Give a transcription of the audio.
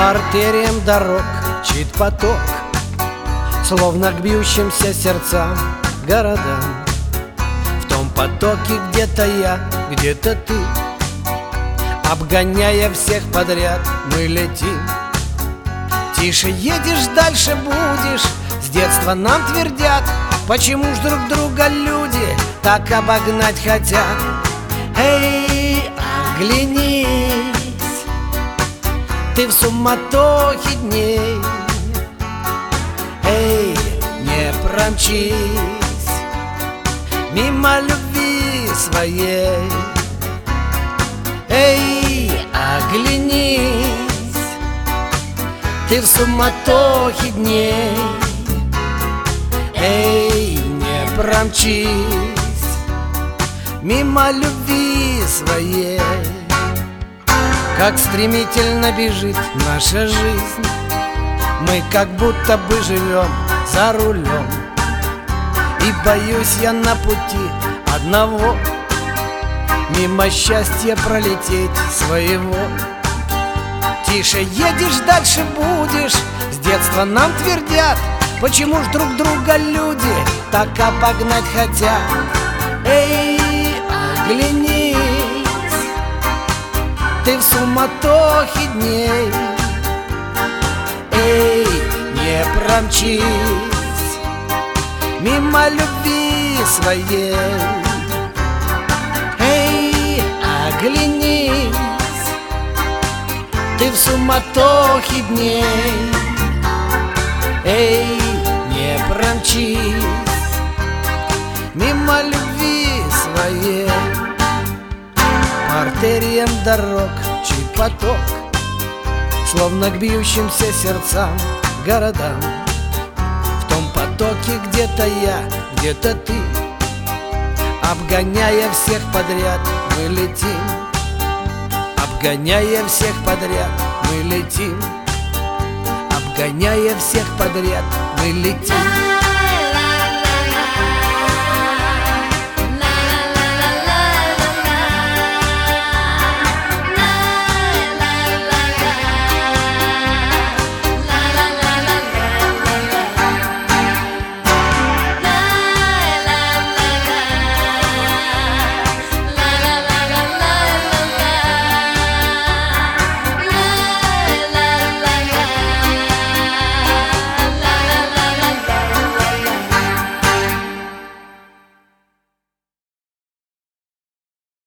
По артериям дорог чит поток, словно к бьющимся сердцам городам. В том потоке где-то я, где-то ты, обгоняя всех подряд, мы летим. Тише едешь, дальше будешь, с детства нам твердят, почему ж друг друга люди так обогнать хотят. Эй, оглянись, ты в суматохе дней. Эй, не промчись мимо любви своей. Эй, оглянись, ты в суматохе дней. Эй, не промчись мимо любви своей. Как стремительно бежит наша жизнь, мы как будто бы живем за рулем. И боюсь я на пути одного, мимо счастья пролететь своего. Тише едешь, дальше будешь, с детства нам твердят, почему ж друг друга люди так обогнать хотят. Эй, оглянись, ты в суматохе дней. Эй, не промчись мимо любви своей. Эй, оглянись, ты в суматохе дней. Эй, не промчись мимо любви своей. По артериям дорог чит поток, словно к бьющимся сердцам городам. В том потоке где-то я, где-то ты, обгоняя всех подряд, мы летим. Обгоняя всех подряд, мы летим. Обгоняя всех подряд, мы летим.